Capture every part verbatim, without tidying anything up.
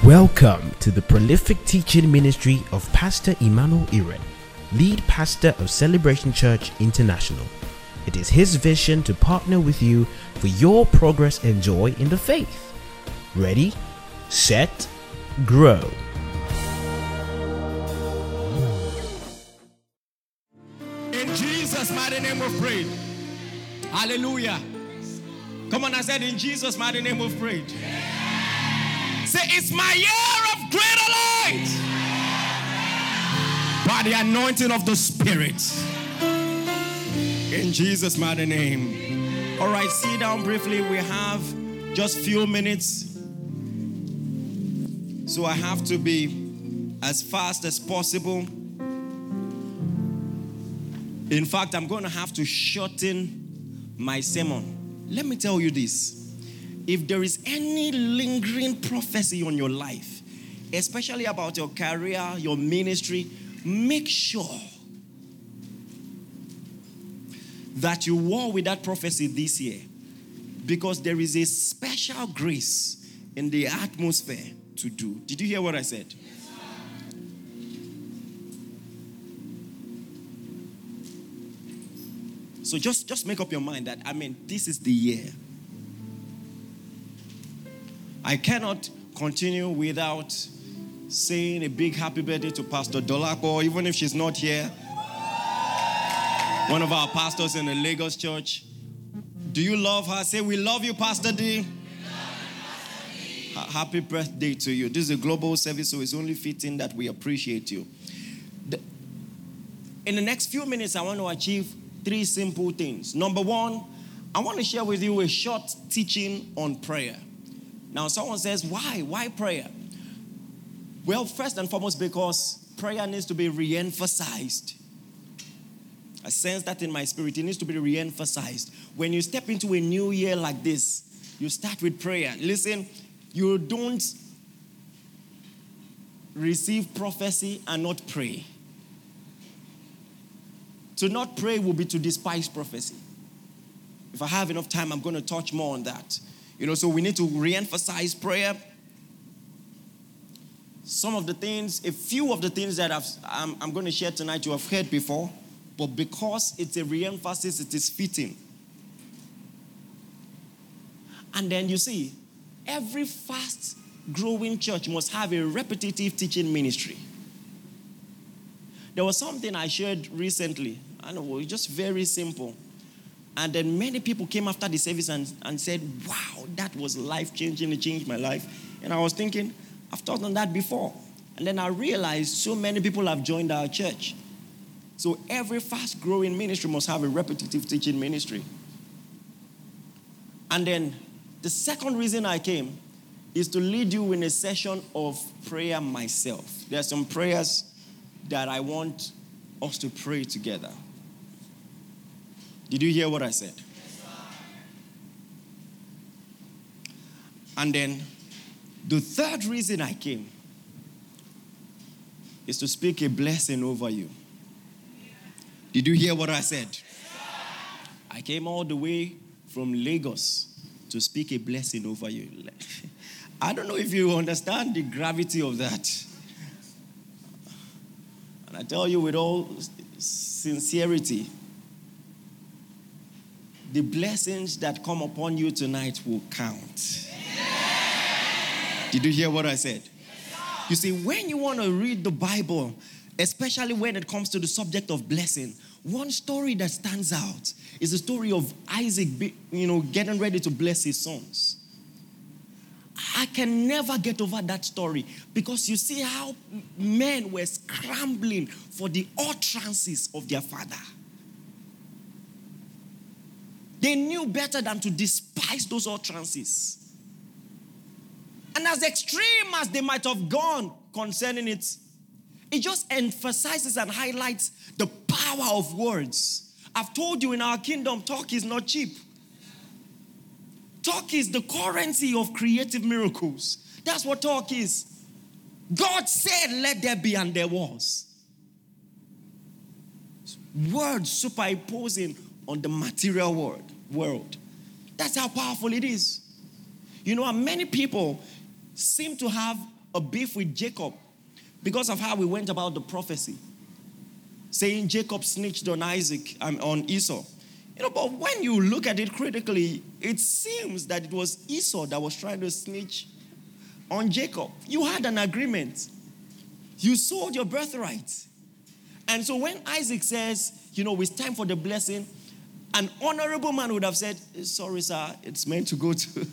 Welcome to the prolific teaching ministry of Pastor Emmanuel Iren, lead pastor of Celebration Church International. It is his vision to partner with you for your progress and joy in the faith. Ready, set, grow. In Jesus' mighty name we've prayed. Hallelujah. Come on, I said in Jesus' mighty name we've prayed. Say, it's my year of greater light. By the anointing of the Spirit. In Jesus' mighty name. All right, sit down briefly. We have just few minutes. So I have to be as fast as possible. In fact, I'm going to have to shorten my sermon. Let me tell you this. If there is any lingering prophecy on your life, especially about your career, your ministry, make sure that you war with that prophecy this year, because there is a special grace in the atmosphere to do. Did you hear what I said? So just, just make up your mind that, I mean, this is the year. I cannot continue without saying a big happy birthday to Pastor Dolako, even if she's not here. One of our pastors in the Lagos church. Do you love her? Say, we love you, Pastor D. We love you, Pastor D. Happy birthday to you. This is a global service, so it's only fitting that we appreciate you. The, in the next few minutes, I want to achieve three simple things. Number one, I want to share with you a short teaching on prayer. Now, someone says, why? Why prayer? Well, first and foremost, because prayer needs to be re-emphasized. I sense that in my spirit. It needs to be re-emphasized. When you step into a new year like this, you start with prayer. Listen, you don't receive prophecy and not pray. To not pray will be to despise prophecy. If I have enough time, I'm going to touch more on that. You know, so we need to re-emphasize prayer. Some of the things, a few of the things that I've, I'm, I'm going to share tonight you have heard before, but because it's a re-emphasis, it is fitting. And then you see, every fast-growing church must have a repetitive teaching ministry. There was something I shared recently, and it was just very simple. And then many people came after the service and, and said, wow, that was life-changing. It changed my life. And I was thinking, I've thought on that before. And then I realized so many people have joined our church. So every fast-growing ministry must have a repetitive teaching ministry. And then the second reason I came is to lead you in a session of prayer myself. There are some prayers that I want us to pray together. Did you hear what I said? Yes, and then the third reason I came is to speak a blessing over you. Did you hear what I said? Yes, I came all the way from Lagos to speak a blessing over you. I don't know if you understand the gravity of that. And I tell you with all sincerity, the blessings that come upon you tonight will count. Did you hear what I said? You see, when you want to read the Bible, especially when it comes to the subject of blessing, one story that stands out is the story of Isaac, you know, getting ready to bless his sons. I can never get over that story because you see how men were scrambling for the utterances of their father. They knew better than to despise those utterances. And as extreme as they might have gone concerning it, it just emphasizes and highlights the power of words. I've told you in our kingdom, talk is not cheap. Talk is the currency of creative miracles. That's what talk is. God said, let there be, and there was. Words superimposing on the material world. world. That's how powerful it is. You know, many people seem to have a beef with Jacob because of how we went about the prophecy, saying Jacob snitched on Isaac and um, on Esau. You know, but when you look at it critically, it seems that it was Esau that was trying to snitch on Jacob. You had an agreement. You sold your birthright. And so when Isaac says, you know, it's time for the blessing, an honorable man would have said, sorry, sir, it's meant to go to.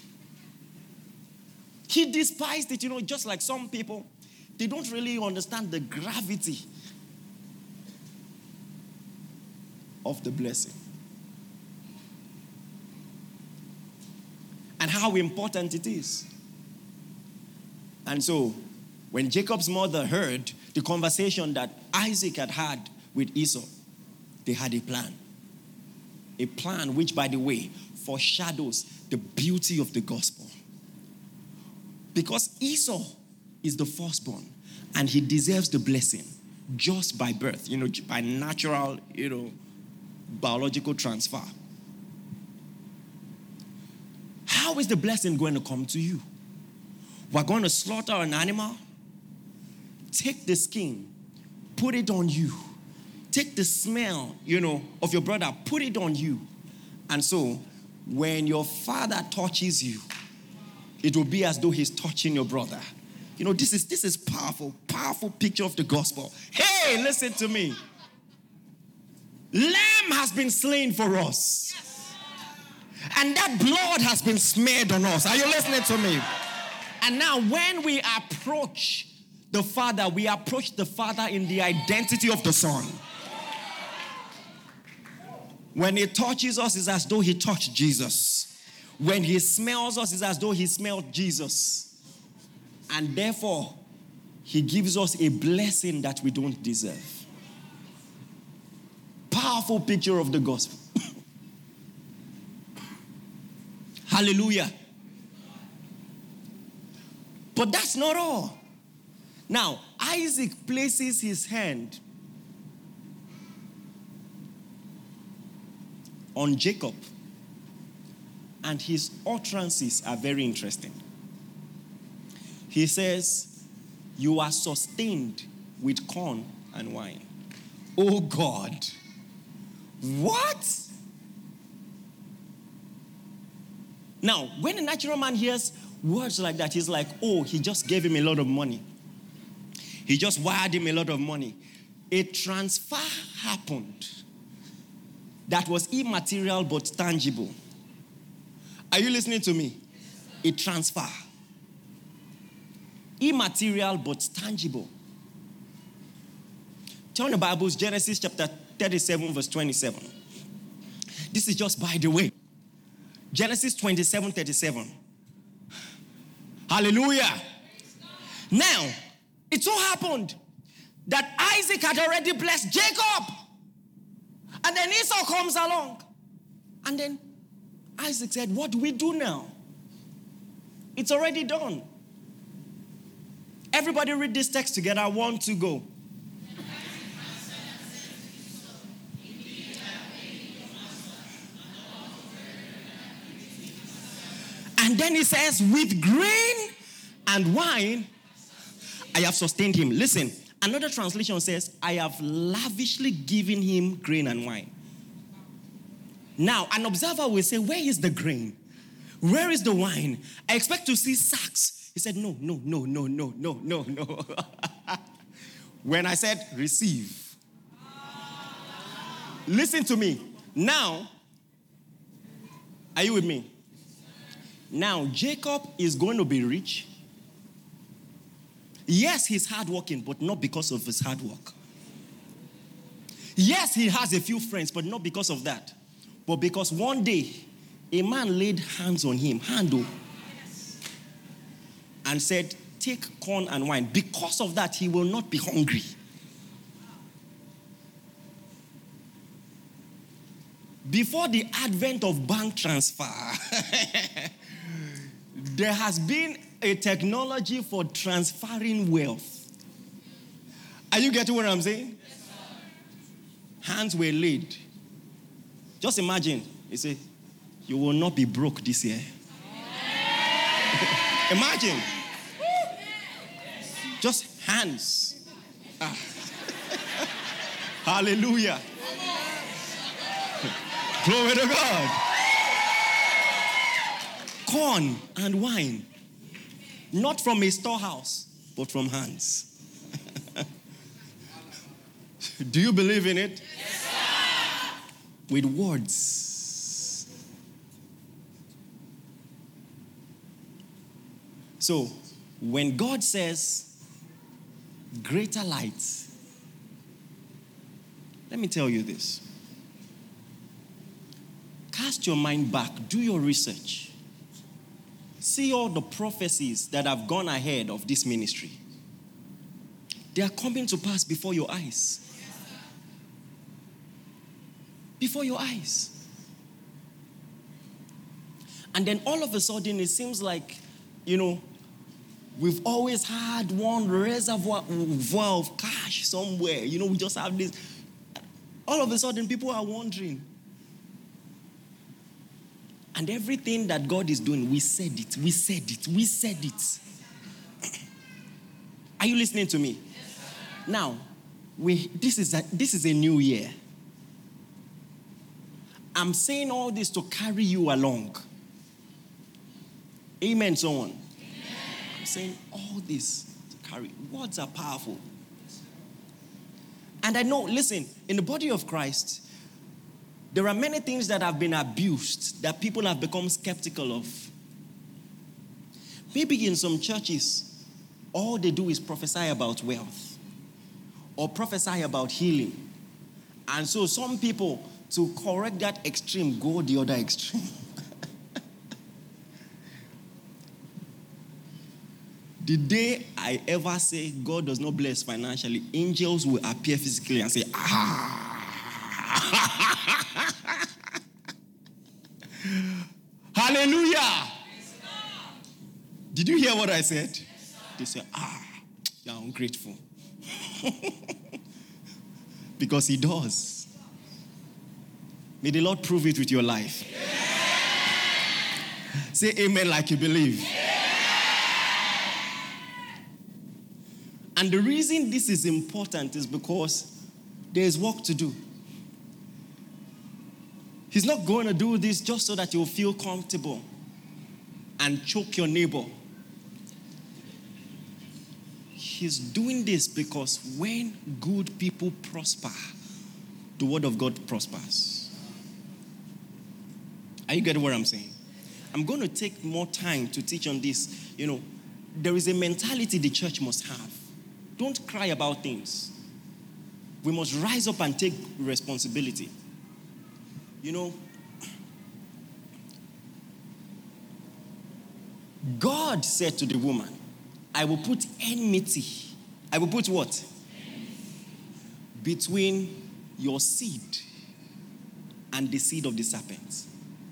He despised it, you know, just like some people. They don't really understand the gravity of the blessing. And how important it is. And so, when Jacob's mother heard the conversation that Isaac had had with Esau, they had a plan. A plan which, by the way, foreshadows the beauty of the gospel. Because Esau is the firstborn, and he deserves the blessing just by birth, you know, by natural, you know, biological transfer. How is the blessing going to come to you? We're going to slaughter an animal, take the skin, put it on you. Take the smell, you know, of your brother, put it on you. And so, when your father touches you, it will be as though he's touching your brother. You know, this is this is powerful, powerful picture of the gospel. Hey, listen to me. Lamb has been slain for us. And that blood has been smeared on us. Are you listening to me? And now when we approach the Father, we approach the Father in the identity of the Son. When he touches us, it's as though he touched Jesus. When he smells us, it's as though he smelled Jesus. And therefore, he gives us a blessing that we don't deserve. Powerful picture of the gospel. Hallelujah. But that's not all. Now, Isaac places his hand on Jacob, and his utterances are very interesting. He says, you are sustained with corn and wine. Oh God. What? Now, when a natural man hears words like that, he's like, oh, he just gave him a lot of money. He just wired him a lot of money. A transfer happened that was immaterial but tangible. Are you listening to me? A transfer. Immaterial but tangible. Turn the Bibles, Genesis chapter thirty-seven, verse twenty-seven. This is just by the way. Genesis twenty-seven, thirty-seven. Hallelujah. Now, it so happened that Isaac had already blessed Jacob. And then Esau comes along. And then Isaac said, what do we do now? It's already done. Everybody read this text together. One, two, go. And then he says, with grain and wine, I have sustained him. Listen, another translation says, I have lavishly given him grain and wine. Now, an observer will say, where is the grain? Where is the wine? I expect to see sacks. He said, no, no, no, no, no, no, no, no. When I said, receive. Listen to me. Now, are you with me? Now, Jacob is going to be rich. Yes, he's hardworking, but not because of his hard work. Yes, he has a few friends, but not because of that. But because one day, a man laid hands on him, handle, and said, take corn and wine. Because of that, he will not be hungry. Before the advent of bank transfer, there has been a technology for transferring wealth. Are you getting what I'm saying? Yes, sir. Hands were laid. Just imagine, you say, you will not be broke this year. Imagine. Just hands. Ah. Hallelujah. Glory to God. Corn and wine. Not from a storehouse, but from hands. Do you believe in it? Yes, sir. With words. So, when God says, greater light, let me tell you this. Cast your mind back. Do your research. See all the prophecies that have gone ahead of this ministry. They are coming to pass before your eyes. Before your eyes. And then all of a sudden, it seems like, you know, we've always had one reservoir of cash somewhere. You know, we just have this. All of a sudden, people are wondering. And everything that God is doing, we said it, we said it, we said it. Are you listening to me? Yes, now, we this is a, this is a new year. I'm saying all this to carry you along. Amen, someone. Amen. I'm saying all this to carry. Words are powerful. And I know, listen, in the body of Christ, there are many things that have been abused that people have become skeptical of. Maybe in some churches, all they do is prophesy about wealth or prophesy about healing. And so some people, to correct that extreme, go the other extreme. The day I ever say God does not bless financially, angels will appear physically and say, ah. Hallelujah. Did you hear what I said? They said, ah, you're ungrateful. Because he does. May the Lord prove it with your life. Yeah. Say amen like you believe. Yeah. And the reason this is important is because there is work to do. He's not going to do this just so that you'll feel comfortable and choke your neighbor. He's doing this because when good people prosper, the word of God prospers. Are you getting what I'm saying? I'm going to take more time to teach on this. You know, there is a mentality the church must have. Don't cry about things. We must rise up and take responsibility. You know, God said to the woman, I will put enmity. I will put what? Between your seed and the seed of the serpent.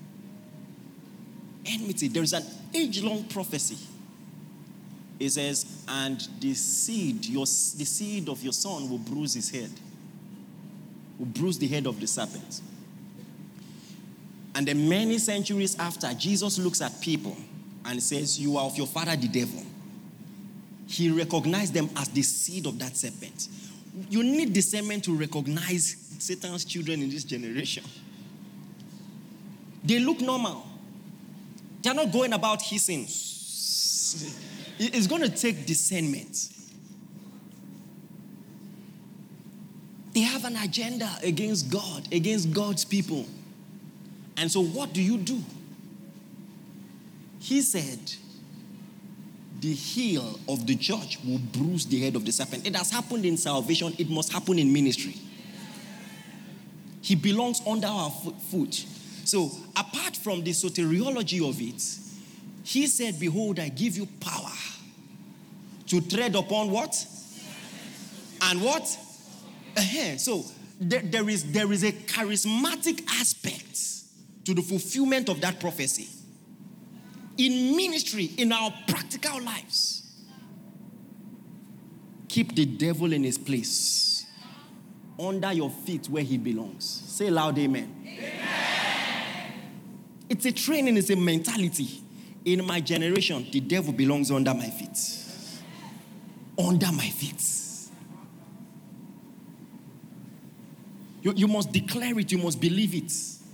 Enmity. There is an age-long prophecy. It says, and the seed, your, the seed of your son will bruise his head. Will bruise the head of the serpent. And then many centuries after, Jesus looks at people and says, you are of your father the devil. He recognized them as the seed of that serpent. You need discernment to recognize Satan's children in this generation. They look normal. They're not going about hissing. It's going to take discernment. They have an agenda against God, against God's people. And so what do you do? He said, the heel of the church will bruise the head of the serpent. It has happened in salvation. It must happen in ministry. He belongs under our foot. So apart from the soteriology of it, he said, behold, I give you power to tread upon what? And what? Uh-huh. So there, there, is, there is a charismatic aspect to the fulfillment of that prophecy. In ministry, in our practical lives, keep the devil in his place, under your feet where he belongs. Say loud, amen. Amen. It's a training, it's a mentality. In my generation, the devil belongs under my feet. under my feet. You, you must declare it. You must believe it.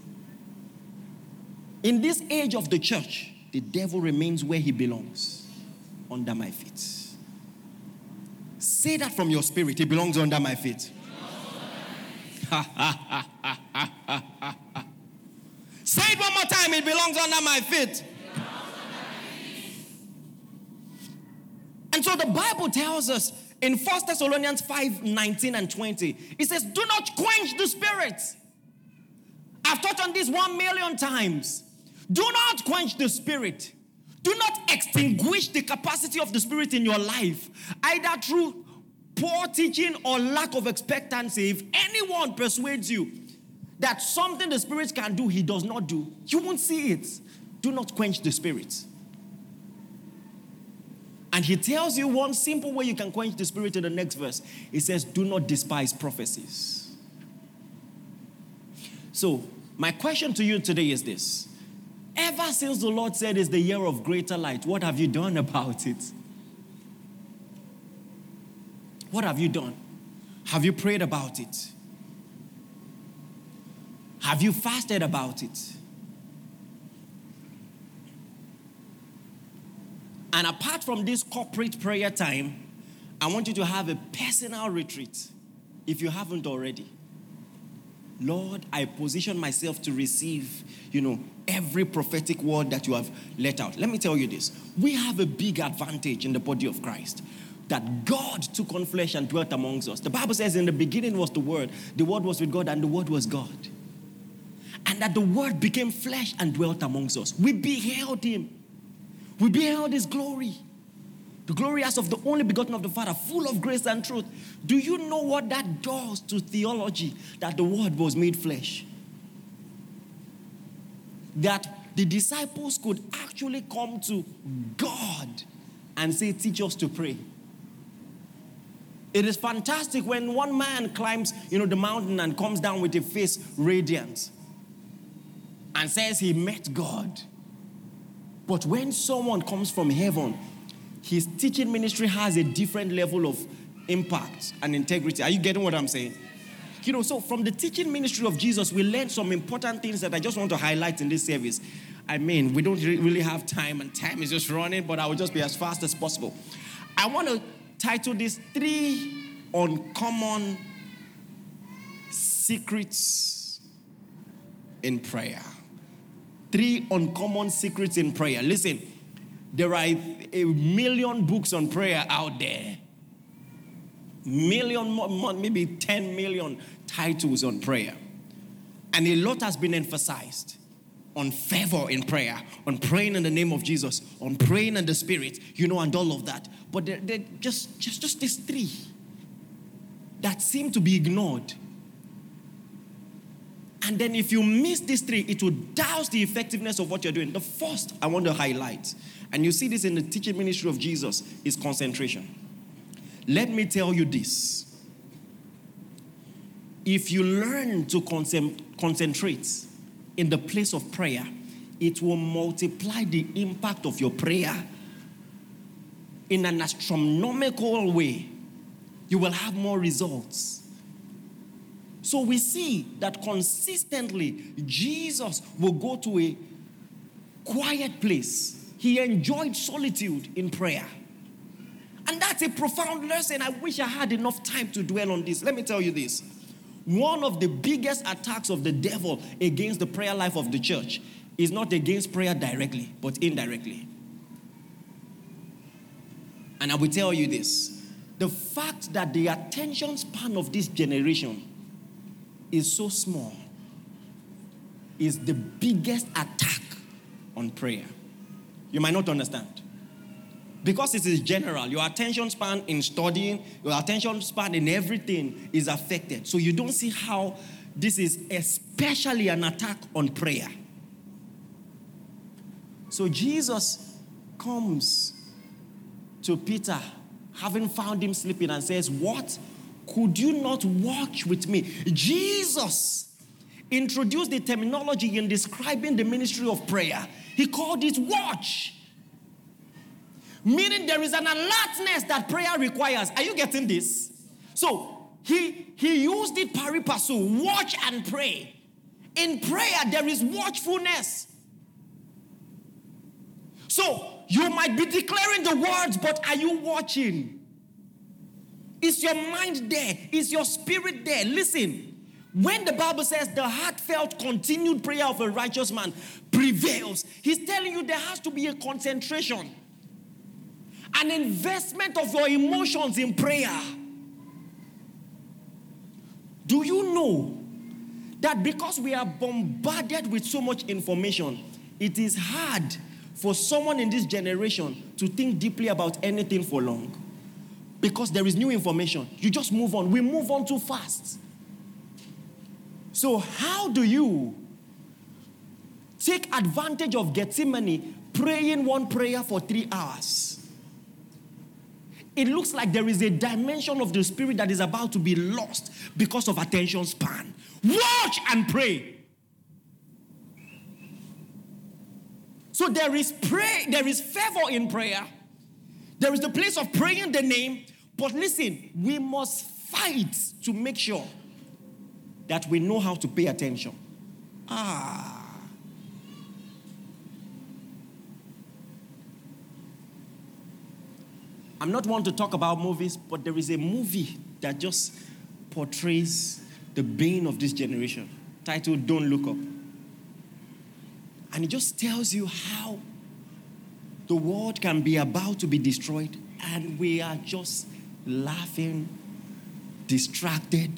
In this age of the church, the devil remains where he belongs, under my feet. Say that from your spirit. He belongs under my feet. Say it one more time. It belongs under my feet. And so the Bible tells us in First Thessalonians five, nineteen and twenty, it says, do not quench the spirit. I've taught on this one million times. Do not quench the spirit. Do not extinguish the capacity of the spirit in your life, either through poor teaching or lack of expectancy. If anyone persuades you that something the spirit can do, he does not do, you won't see it. Do not quench the spirit. And he tells you one simple way you can quench the spirit in the next verse. He says, do not despise prophecies. So, my question to you today is this. Ever since the Lord said it's the year of greater light, what have you done about it? What have you done? Have you prayed about it? Have you fasted about it? And apart from this corporate prayer time, I want you to have a personal retreat, if you haven't already. Lord, I position myself to receive, you know, every prophetic word that you have let out. Let me tell you this. We have a big advantage in the body of Christ, that God took on flesh and dwelt amongst us. The Bible says in the beginning was the Word. The Word was with God and the Word was God. And that the Word became flesh and dwelt amongst us. We beheld Him. We beheld His glory. The glory as of the only begotten of the Father, full of grace and truth. Do you know what that does to theology, that the Word was made flesh? That the disciples could actually come to God and say, teach us to pray. It is fantastic when one man climbs, you know, the mountain and comes down with a face radiant and says he met God. But when someone comes from heaven, his teaching ministry has a different level of impact and integrity. Are you getting what I'm saying? You know, so from the teaching ministry of Jesus, we learned some important things that I just want to highlight in this service. I mean, we don't really have time, and time is just running, but I will just be as fast as possible. I want to title this Three Uncommon Secrets in Prayer. Three uncommon secrets in prayer. Listen, there are a million books on prayer out there. Million, maybe ten million titles on prayer. And a lot has been emphasized on fervor in prayer, on praying in the name of Jesus, on praying in the Spirit, you know, and all of that. But they're, they're just, just, just these three that seem to be ignored. And then if you miss these three, it will douse the effectiveness of what you're doing. The first I want to highlight, and you see this in the teaching ministry of Jesus, is concentration. Let me tell you this. If you learn to concentrate in the place of prayer, it will multiply the impact of your prayer in an astronomical way. You will have more results. So we see that consistently, Jesus will go to a quiet place. He enjoyed solitude in prayer. And that's a profound lesson. I wish I had enough time to dwell on this. Let me tell you this. One of the biggest attacks of the devil against the prayer life of the church is not against prayer directly, but indirectly. And I will tell you this. The fact that the attention span of this generation is so small is the biggest attack on prayer. You might not understand. Because it is general, your attention span in studying, your attention span in everything is affected. So you don't see how this is especially an attack on prayer. So Jesus comes to Peter, having found him sleeping, and says, what? Could you not watch with me? Jesus introduced the terminology in describing the ministry of prayer. He called it watch. Meaning there is an alertness that prayer requires. Are you getting this? So he, he used it pari passu, watch and pray. In prayer, there is watchfulness. So you might be declaring the words, but are you watching? Is your mind there? Is your spirit there? Listen, when the Bible says the heartfelt continued prayer of a righteous man prevails, he's telling you there has to be a concentration, an investment of your emotions in prayer. Do you know that because we are bombarded with so much information, it is hard for someone in this generation to think deeply about anything for long? Because there is new information. You just move on. We move on too fast. So how do you take advantage of Gethsemane praying one prayer for three hours? It looks like there is a dimension of the spirit that is about to be lost because of attention span. Watch and pray. So there is pray, there is favor in prayer. There is the place of praying the name. But listen, we must fight to make sure that we know how to pay attention. Ah. I'm not one to talk about movies, but there is a movie that just portrays the bane of this generation, titled Don't Look Up. And it just tells you how the world can be about to be destroyed, and we are just laughing, distracted.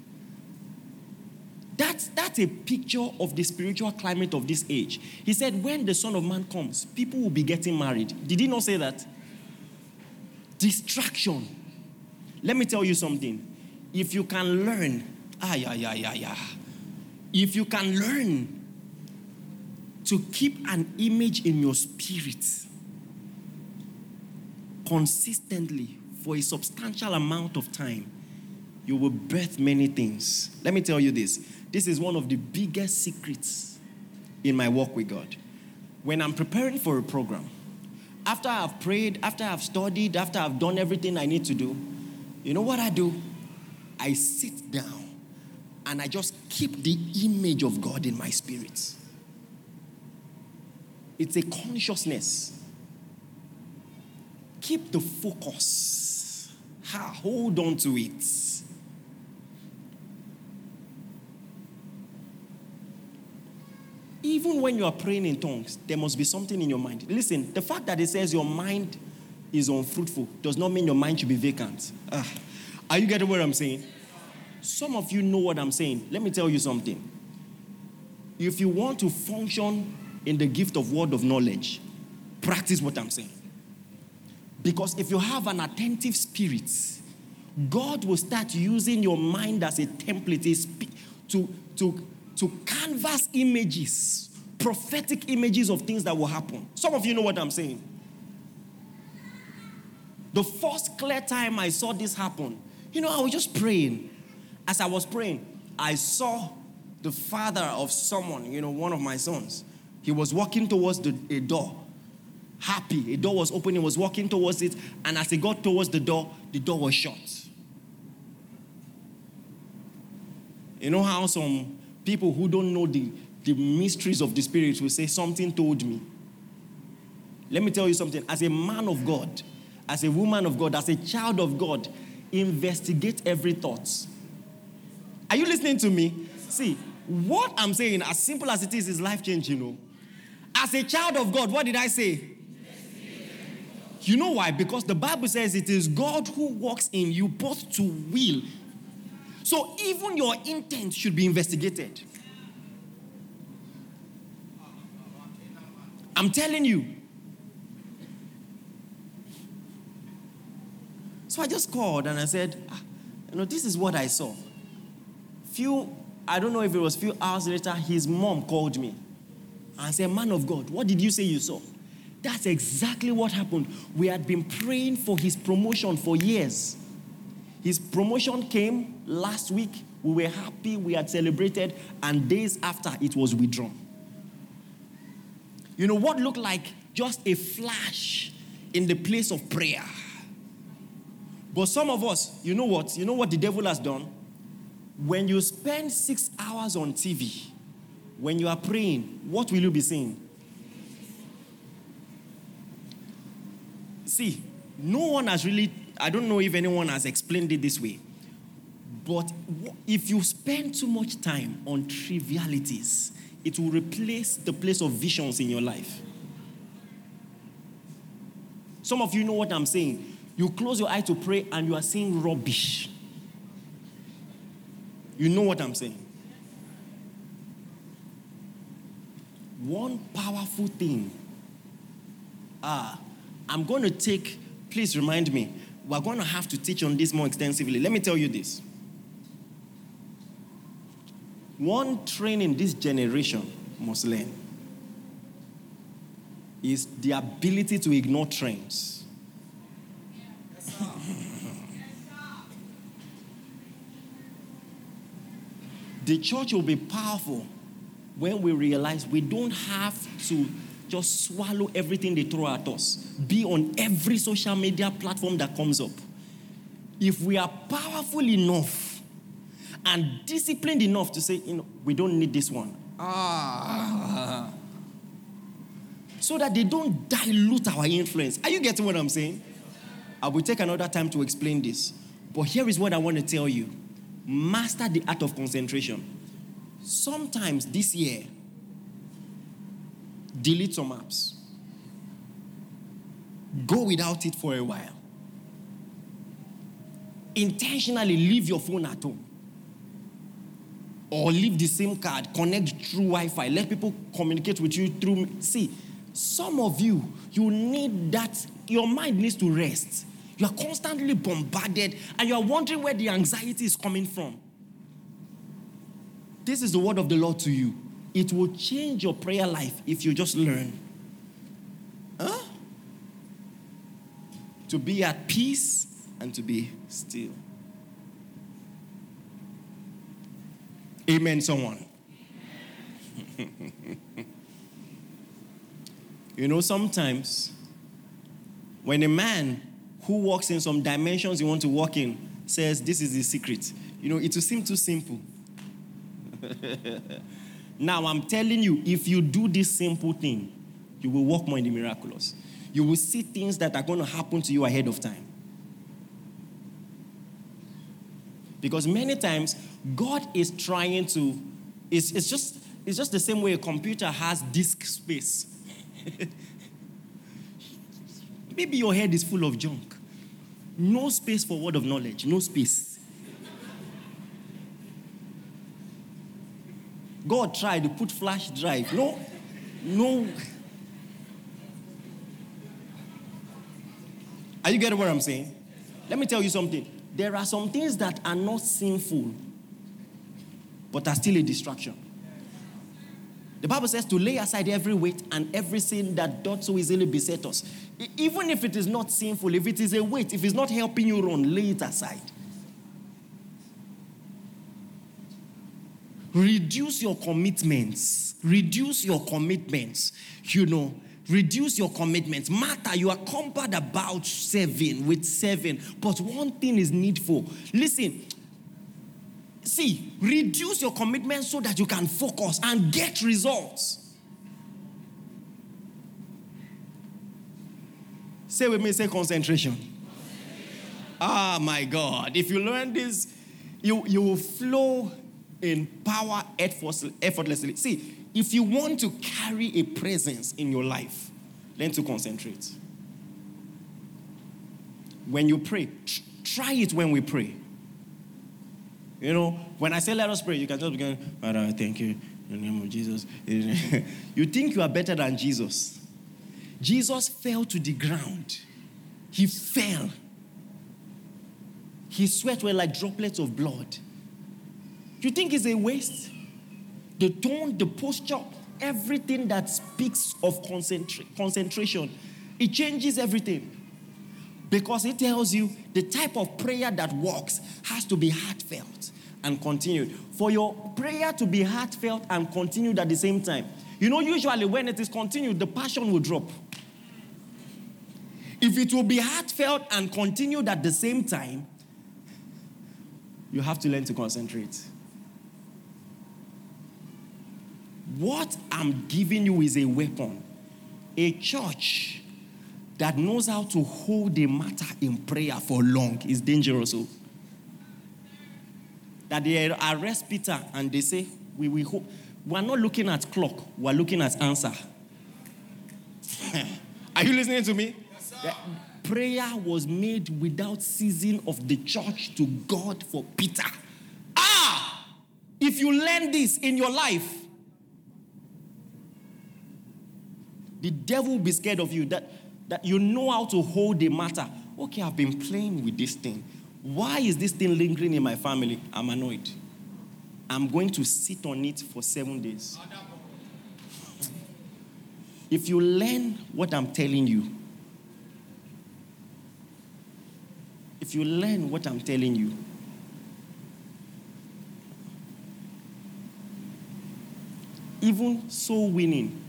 That's, that's a picture of the spiritual climate of this age. He said, when the Son of Man comes, people will be getting married. Did he not say that? Distraction. Let me tell you something. If you can learn, ah, yeah, yeah, yeah, yeah. If you can learn to keep an image in your spirit consistently for a substantial amount of time, you will birth many things. Let me tell you this. This is one of the biggest secrets in my walk with God. When I'm preparing for a program, after I've prayed, after I've studied, after I've done everything I need to do, you know what I do? I sit down and I just keep the image of God in my spirit. It's a consciousness. Keep the focus. Ha, hold on to it. Even when you are praying in tongues, there must be something in your mind. Listen, the fact that it says your mind is unfruitful does not mean your mind should be vacant. Ah, are you getting what I'm saying? Some of you know what I'm saying. Let me tell you something. If you want to function in the gift of word of knowledge, practice what I'm saying. Because if you have an attentive spirit, God will start using your mind as a template to, to, to canvas images, prophetic images of things that will happen. Some of you know what I'm saying. The first clear time I saw this happen, you know, I was just praying. As I was praying, I saw the father of someone, you know, one of my sons. He was walking towards the, a door. Happy. A door was open. He was walking towards it. And as he got towards the door, the door was shut. You know how some people who don't know the, the mysteries of the Spirit will say, something told me. Let me tell you something. As a man of God, as a woman of God, as a child of God, investigate every thought. Are you listening to me? See, what I'm saying, as simple as it is, is life-changing, you know. As a child of God, what did I say? You know why? Because the Bible says it is God who works in you both to will. So even your intent should be investigated. I'm telling you. So I just called and I said, ah, you know, this is what I saw. Few, I don't know if it was few hours later, his mom called me and said, man of God, what did you say you saw? That's exactly what happened. We had been praying for his promotion for years. His promotion came last week. We were happy. We had celebrated. And days after, it was withdrawn. You know what looked like just a flash in the place of prayer. But some of us, you know what? You know what the devil has done? When you spend six hours on T V, when you are praying, what will you be seeing? See, no one has really, I don't know if anyone has explained it this way, but if you spend too much time on trivialities, it will replace the place of visions in your life. Some of you know what I'm saying. You close your eye to pray and you are seeing rubbish. You know what I'm saying. One powerful thing. Ah, I'm going to take, please remind me, we're going to have to teach on this more extensively. Let me tell you this. One training this generation must learn is the ability to ignore trends. Yes, sir. The church will be powerful when we realize we don't have to just swallow everything they throw at us. Be on every social media platform that comes up. If we are powerful enough and disciplined enough to say, you know, we don't need this one. Ah. So that they don't dilute our influence. Are you getting what I'm saying? I will take another time to explain this. But here is what I want to tell you. Master the art of concentration. Sometimes this year, delete some apps. Go without it for a while. Intentionally leave your phone at home. Or leave the SIM card, connect through Wi-Fi. Let people communicate with you through... See, some of you, you need that. Your mind needs to rest. You are constantly bombarded and you are wondering where the anxiety is coming from. This is the word of the Lord to you. It will change your prayer life if you just learn. Huh? To be at peace and to be still. Amen, someone. You know, sometimes when a man who walks in some dimensions you want to walk in says, this is the secret, you know, it will seem too simple. Now, I'm telling you, if you do this simple thing, you will walk more in the miraculous. You will see things that are going to happen to you ahead of time. Because many times, God is trying to, it's, it's, just, it's just the same way a computer has disk space. Maybe your head is full of junk. No space for word of knowledge, no space. God tried to put flash drive. No, no. Are you getting what I'm saying? Let me tell you something. There are some things that are not sinful, but are still a distraction. The Bible says to lay aside every weight and every sin that doth so easily beset us. Even if it is not sinful, if it is a weight, if it's not helping you run, lay it aside. Reduce your commitments. Reduce your commitments. You know, reduce your commitments. Martha, you are compared about seven with seven, but one thing is needful. Listen, see, reduce your commitments so that you can focus and get results. Say with me, say concentration. concentration. Ah, my God. If you learn this, you, you will flow in power effortlessly. See, if you want to carry a presence in your life, learn to concentrate. When you pray, tr- try it when we pray. You know, when I say let us pray, you can just begin, Father, I thank you in the name of Jesus. You think you are better than Jesus. Jesus fell to the ground. He fell. His sweat were like droplets of blood. You think it's a waste? The tone, the posture, everything that speaks of concentra- concentration, it changes everything. Because it tells you the type of prayer that works has to be heartfelt and continued. For your prayer to be heartfelt and continued at the same time, you know, usually when it is continued, the passion will drop. If it will be heartfelt and continued at the same time, you have to learn to concentrate. What I'm giving you is a weapon. A church that knows how to hold a matter in prayer for long is dangerous. Oh. That they arrest Peter and they say, we will hope. We're not looking at clock, we're looking at answer. Are you listening to me? Yes, sir. Prayer was made without ceasing of the church to God for Peter. Ah! If you learn this in your life, the devil will be scared of you. That, that you know how to hold the matter. Okay, I've been playing with this thing. Why is this thing lingering in my family? I'm annoyed. I'm going to sit on it for seven days. If you learn what I'm telling you, if you learn what I'm telling you, even soul winning,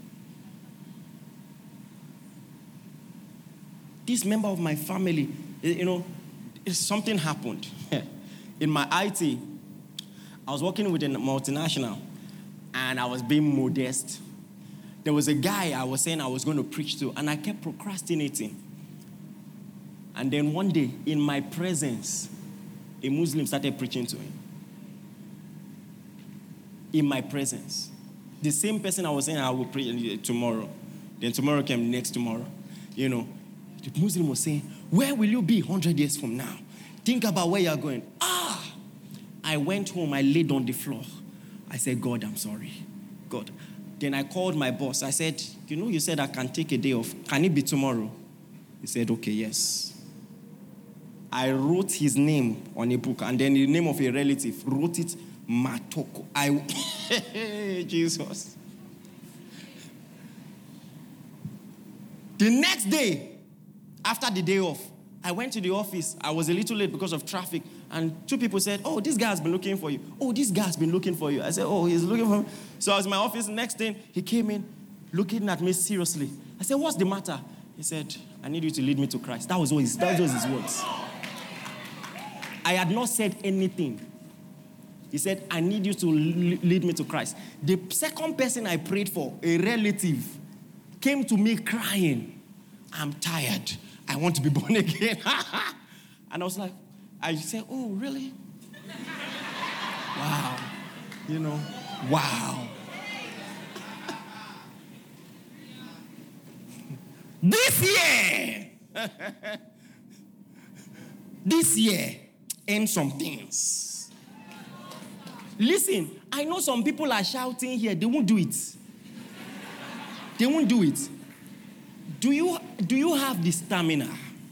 this member of my family, you know, something happened. In my I T, I was working with a multinational, and I was being modest. There was a guy I was saying I was going to preach to, and I kept procrastinating. And then one day, in my presence, a Muslim started preaching to him. In my presence. The same person I was saying I will preach tomorrow. Then tomorrow came next tomorrow. You know, the Muslim was saying, where will you be one hundred years from now? Think about where you're going. Ah! I went home, I laid on the floor. I said, God, I'm sorry. God. Then I called my boss. I said, you know, you said I can take a day off. Can it be tomorrow? He said, okay, yes. I wrote his name on a book, and then the name of a relative, wrote it, Matoko. I, Jesus. The next day, after the day off, I went to the office. I was a little late because of traffic. And two people said, oh, this guy has been looking for you. Oh, this guy has been looking for you. I said, oh, he's looking for me. So I was in my office. Next thing, he came in, looking at me seriously. I said, what's the matter? He said, I need you to lead me to Christ. That was all his, that was his words. I had not said anything. He said, I need you to lead me to Christ. The second person I prayed for, a relative, came to me crying. I'm tired. I want to be born again. And I was like, I said, oh, really? Wow. You know, wow. This year, this year, end some things. Listen, I know some people are shouting here. They won't do it. They won't do it. Do you, do you have the stamina?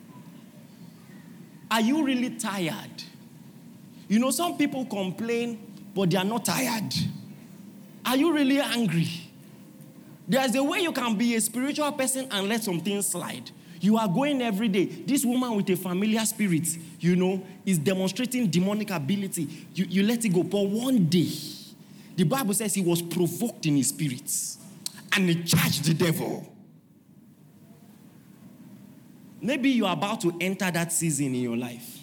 Are you really tired? You know, some people complain, but they are not tired. Are you really angry? There's a way you can be a spiritual person and let some things slide. You are going every day. This woman with a familiar spirit, you know, is demonstrating demonic ability. You, you let it go. But one day, the Bible says he was provoked in his spirit. And he charged the devil. Maybe you are about to enter that season in your life.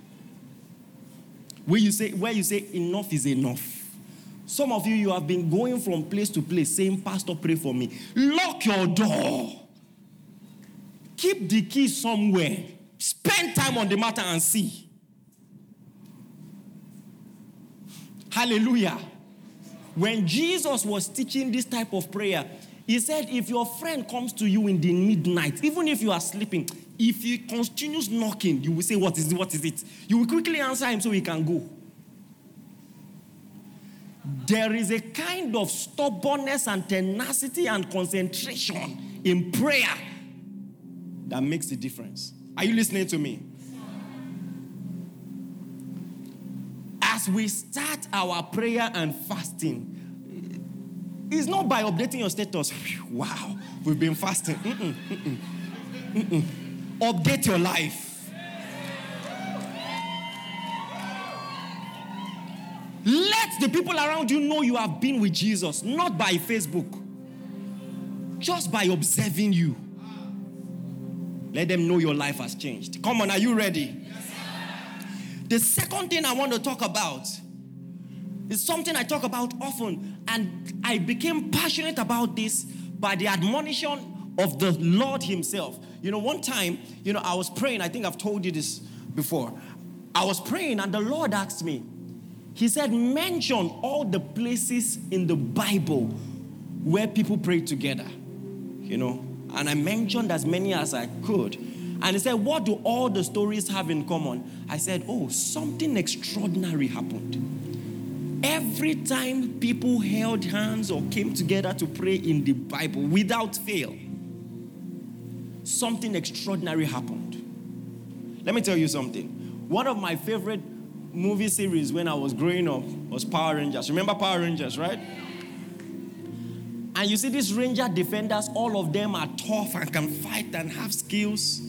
Where you say, where you say enough is enough. Some of you, you have been going from place to place saying, Pastor, pray for me. Lock your door. Keep the key somewhere. Spend time on the matter and see. Hallelujah. When Jesus was teaching this type of prayer, he said, if your friend comes to you in the midnight, even if you are sleeping, if he continues knocking, you will say, what is it? What is it? You will quickly answer him so he can go. There is a kind of stubbornness and tenacity and concentration in prayer that makes the difference. Are you listening to me? As we start our prayer and fasting, it's not by updating your status. Wow, we've been fasting. Mm-mm, mm-mm, mm-mm. Update your life. Let the people around you know you have been with Jesus, not by Facebook, just by observing you. Let them know your life has changed. Come on, are you ready? Yes, sir. The second thing I want to talk about is something I talk about often, and I became passionate about this by the admonition of the Lord himself. You know, one time, you know, I was praying. I think I've told you this before. I was praying and the Lord asked me, he said, mention all the places in the Bible where people pray together, you know. And I mentioned as many as I could. And he said, what do all the stories have in common? I said, oh, something extraordinary happened. Every time people held hands or came together to pray in the Bible, without fail, something extraordinary happened. Let me tell you something. One of my favorite movie series when I was growing up was Power Rangers. Remember Power Rangers, right? And you see these Ranger defenders, all of them are tough and can fight and have skills.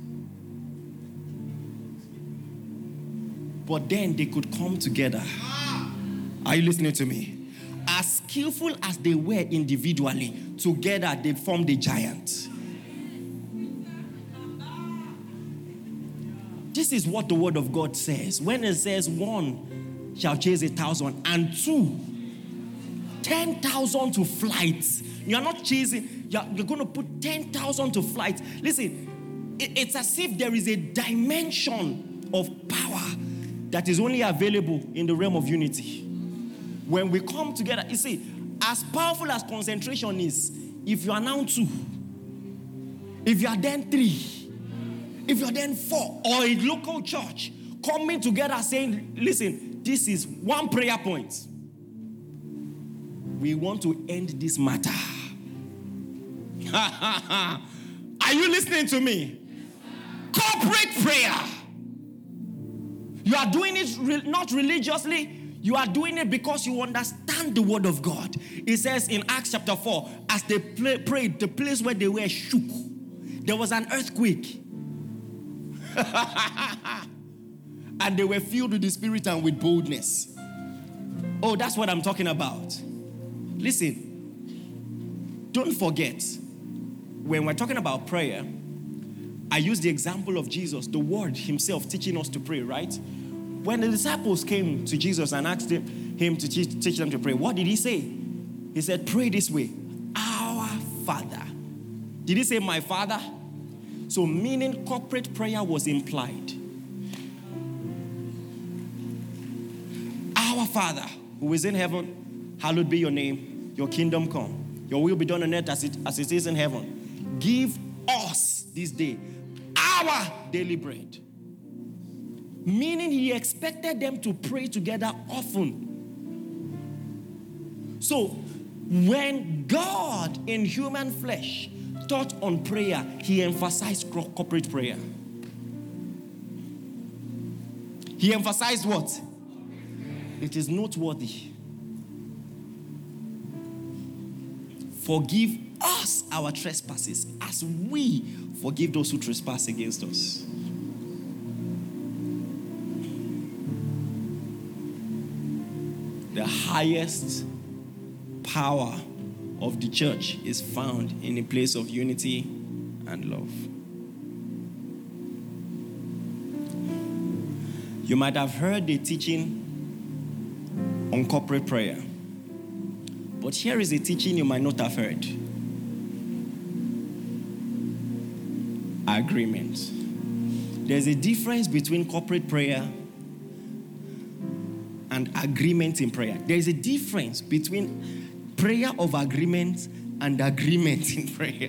But then they could come together. Are you listening to me? As skillful as they were individually, together they formed a giant. This is what the word of God says. When it says one shall chase a thousand and two, ten thousand to flight. You're not chasing, you're, you're going to put ten thousand to flight. Listen, it, it's as if there is a dimension of power that is only available in the realm of unity. When we come together, you see, as powerful as concentration is, if you are now two, if you are then three, if you're then four, or a local church coming together saying, listen, this is one prayer point. We want to end this matter. Are you listening to me? Corporate prayer. You are doing it re- not religiously. You are doing it because you understand the word of God. It says in Acts chapter four, as they play, prayed, the place where they were shook. There was an earthquake. And they were filled with the Spirit and with boldness. Oh, that's what I'm talking about. Listen, don't forget, when we're talking about prayer, I use the example of Jesus, the Word himself teaching us to pray, right? When the disciples came to Jesus and asked him, him to teach, teach them to pray, what did he say? He said, pray this way, our Father. Did he say my Father? So meaning corporate prayer was implied. Our Father, who is in heaven, hallowed be your name, your kingdom come. Your will be done on earth as it, as it is in heaven. Give us this day our daily bread. Meaning he expected them to pray together often. So when God in human flesh taught on prayer, he emphasized corporate prayer. He emphasized what? It is noteworthy. Forgive us our trespasses as we forgive those who trespass against us. The highest power of the church is found in a place of unity and love. You might have heard the teaching on corporate prayer, but here is a teaching you might not have heard. Agreement. There's a difference between corporate prayer and agreement in prayer. There is a difference between prayer of agreement and agreement in prayer.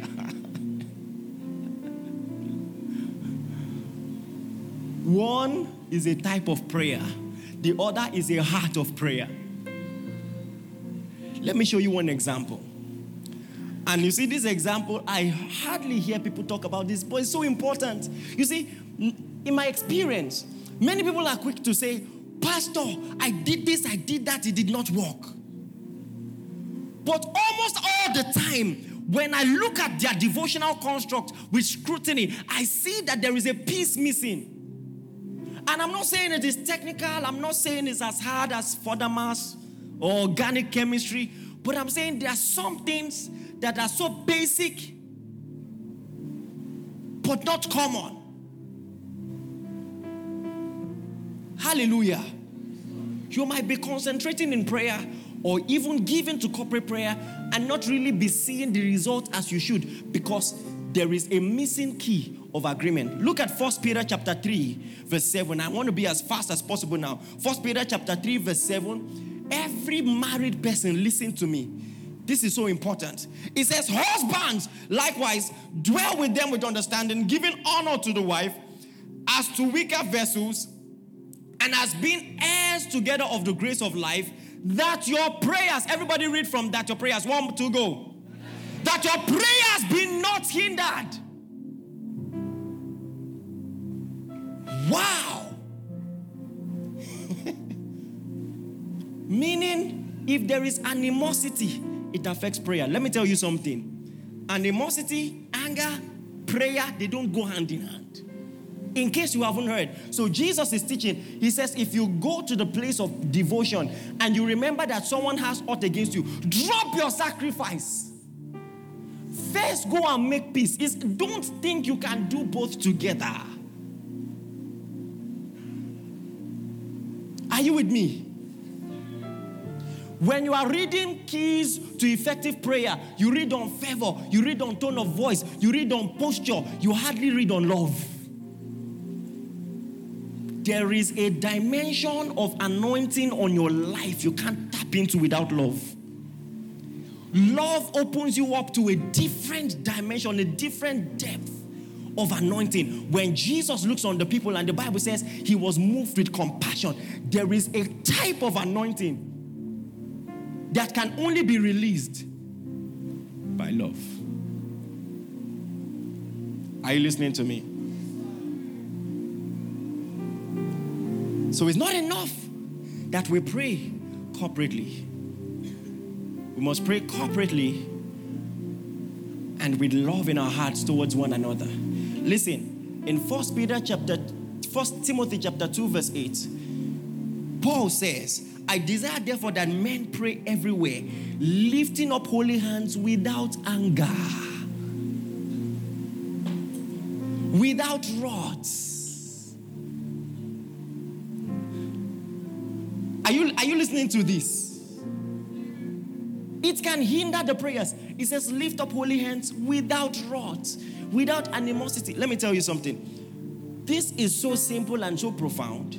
One is a type of prayer. The other is a heart of prayer. Let me show you one example. And you see this example, I hardly hear people talk about this, but it's so important. You see, in my experience, many people are quick to say, Pastor, I did this, I did that, it did not work. But almost all the time, when I look at their devotional construct with scrutiny, I see that there is a piece missing. And I'm not saying it is technical, I'm not saying it's as hard as FODMAS or organic chemistry, but I'm saying there are some things that are so basic but not common. Hallelujah. You might be concentrating in prayer or even giving to corporate prayer and not really be seeing the result as you should, because there is a missing key of agreement. Look at First Peter chapter three, verse seven. I want to be as fast as possible now. First Peter chapter three, verse seven. Every married person, listen to me. This is so important. It says, husbands, likewise, dwell with them with understanding, giving honor to the wife as to weaker vessels, and as being heirs together of the grace of life, that your prayers, everybody read from that your prayers, one, two, go. That your prayers be not hindered. Wow. Meaning, if there is animosity, it affects prayer. Let me tell you something. Animosity, anger, prayer, they don't go hand in hand. In case you haven't heard. So Jesus is teaching. He says, if you go to the place of devotion and you remember that someone has aught against you, drop your sacrifice. First, go and make peace. It's, don't think you can do both together. Are you with me? When you are reading keys to effective prayer, you read on fervor, you read on tone of voice, you read on posture, you hardly read on love. There is a dimension of anointing on your life you can't tap into without love. Love opens you up to a different dimension, a different depth of anointing. When Jesus looks on the people and the Bible says he was moved with compassion, there is a type of anointing that can only be released by love. Are you listening to me? So it's not enough that we pray corporately. We must pray corporately and with love in our hearts towards one another. Listen, in First Peter chapter, First Timothy chapter two, verse eight, Paul says, I desire therefore that men pray everywhere, lifting up holy hands without anger, without wrath. Are you, are you listening to this? It can hinder the prayers. It says lift up holy hands without wrath, without animosity. Let me tell you something. This is so simple and so profound.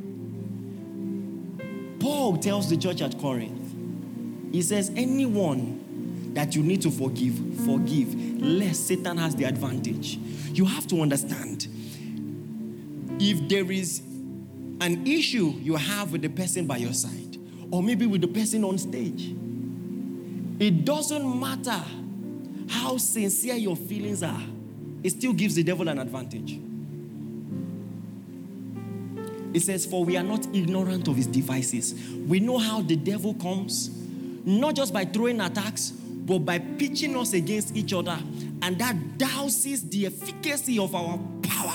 Paul tells the church at Corinth, he says, anyone that you need to forgive, forgive, lest Satan has the advantage. You have to understand, if there is an issue you have with the person by your side, or maybe with the person on stage, it doesn't matter how sincere your feelings are, it still gives the devil an advantage. It says, for we are not ignorant of his devices. We know how the devil comes, not just by throwing attacks, but by pitching us against each other, and that douses the efficacy of our power.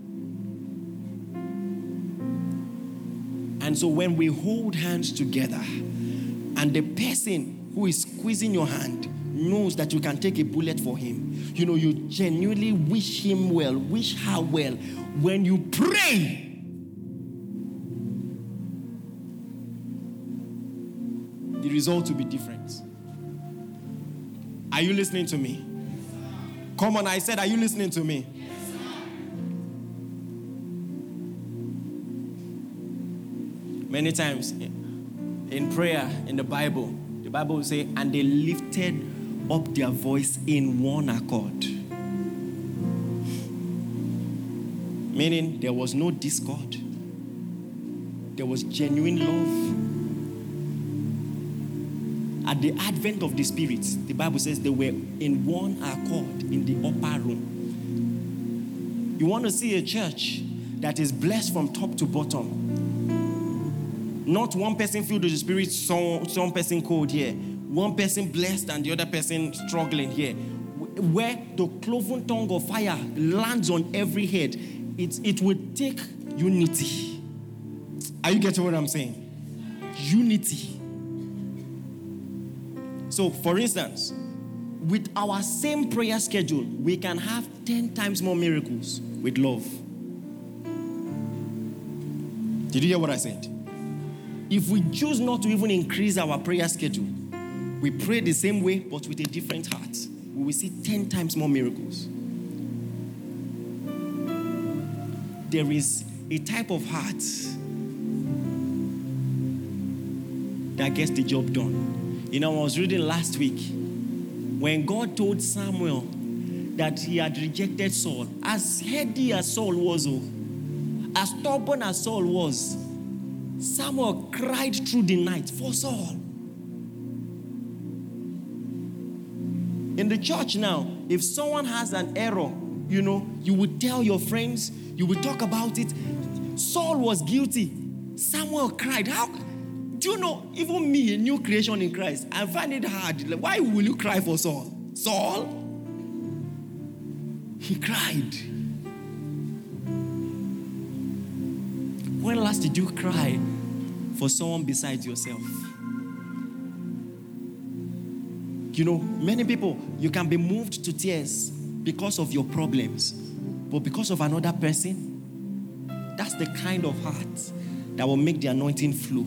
And so when we hold hands together, and the person who is squeezing your hand knows that you can take a bullet for him, you know, you genuinely wish him well, wish her well. When you pray, the result will be different. Are you listening to me? Come on, I said, are you listening to me? Many times in prayer, in the Bible, the Bible will say, and they lifted up their voice in one accord. Meaning there was no discord. There was genuine love. At the advent of the Spirit, the Bible says they were in one accord in the upper room. You want to see a church that is blessed from top to bottom. Not one person filled with the Spirit, some, some person cold here. One person blessed and the other person struggling here. Where the cloven tongue of fire lands on every head, it, it would take unity. Are you getting what I'm saying? Unity. So, for instance, with our same prayer schedule, we can have ten times more miracles with love. Did you hear what I said? If we choose not to even increase our prayer schedule, we pray the same way but with a different heart, we will see ten times more miracles. There is a type of heart that gets the job done. You know, I was reading last week when God told Samuel that he had rejected Saul. As heady as Saul was, oh, as stubborn as Saul was, Samuel cried through the night for Saul. In the church now, if someone has an error, you know, you would tell your friends, you would talk about it. Saul was guilty. Samuel cried. How? Do you know, even me, a new creation in Christ, I find it hard. Like, why will you cry for Saul? Saul? He cried. When last did you cry for someone besides yourself? You know, many people, you can be moved to tears because of your problems, but because of another person, that's the kind of heart that will make the anointing flow.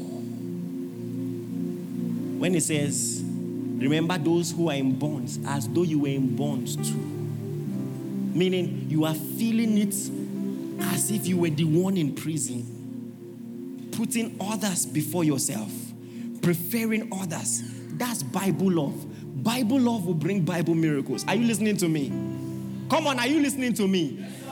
When it says, remember those who are in bonds as though you were in bonds too. Meaning you are feeling it as if you were the one in prison. Putting others before yourself. Preferring others. That's Bible love. Bible love will bring Bible miracles. Are you listening to me? Come on, are you listening to me? Yes, sir.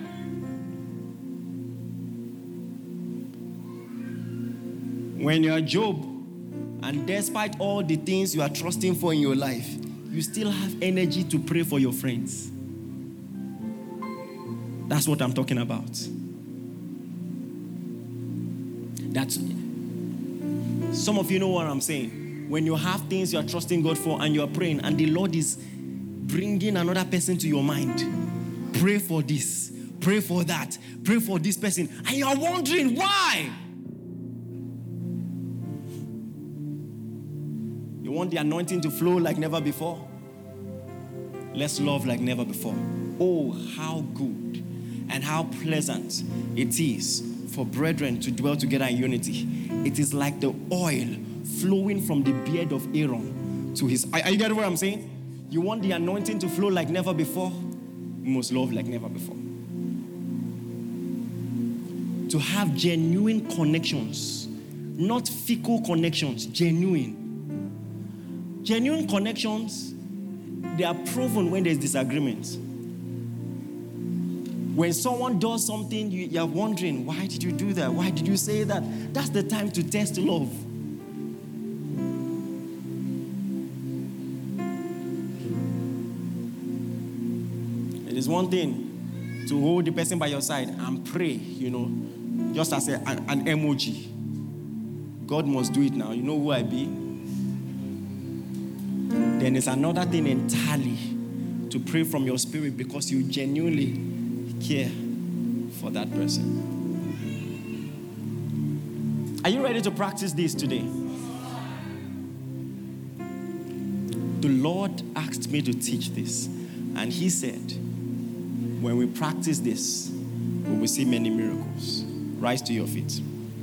When you're Job, and despite all the things you are trusting for in your life, you still have energy to pray for your friends. That's what I'm talking about. That's, some of you know what I'm saying. When you have things you are trusting God for and you are praying and the Lord is bringing another person to your mind. Pray for this. Pray for that. Pray for this person. And you are wondering why. You want the anointing to flow like never before? Let's love like never before. Oh, how good and how pleasant it is for brethren to dwell together in unity. It is like the oil flowing from the beard of Aaron to his... Are, are you getting what I'm saying? You want the anointing to flow like never before? You must love like never before. To have genuine connections, not fickle connections, genuine. Genuine connections, they are proven when there's disagreement. When someone does something, you, you're wondering, why did you do that? Why did you say that? That's the time to test love. It is one thing to hold the person by your side and pray, you know, just as a, an, an emoji. God must do it now. You know who I be? Then it's another thing entirely to pray from your spirit because you genuinely care for that person. Are you ready to practice this today? The Lord asked me to teach this, and He said, when we practice this, we will see many miracles. Rise to your feet.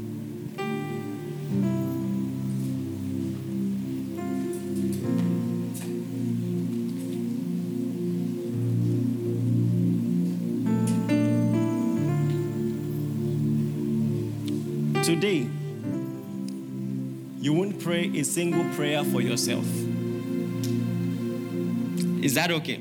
Today, you won't pray a single prayer for yourself. Is that okay?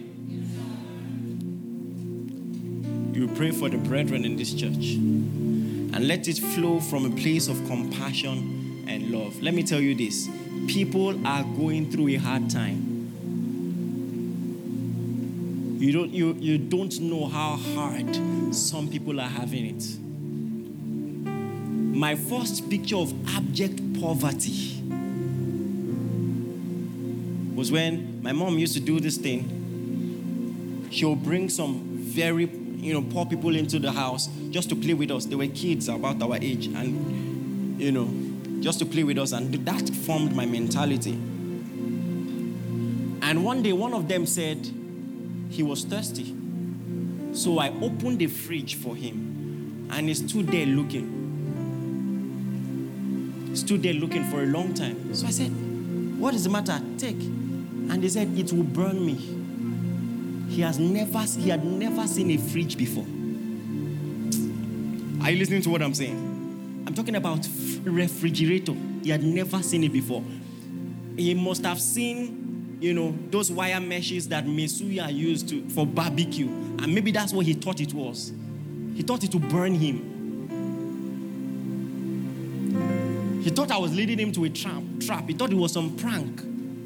You pray for the brethren in this church and let it flow from a place of compassion and love. Let me tell you this. People are going through a hard time. You don't, you, you don't know how hard some people are having it. My first picture of abject poverty was when my mom used to do this thing. She'll bring some very, you know, poor people into the house just to play with us. They were kids about our age and, you know, just to play with us. And that formed my mentality. And one day, one of them said he was thirsty. So I opened the fridge for him, and he stood there looking. He stood there looking for a long time. So I said, what is the matter? Take. And they said, it will burn me. He has never, he had never seen a fridge before. Are you listening to what I'm saying? I'm talking about refrigerator. He had never seen it before. He must have seen, you know, those wire meshes that Mesuya used to, for barbecue. And maybe that's what he thought it was. He thought it would burn him. He thought I was leading him to a trap. trap. He thought it was some prank.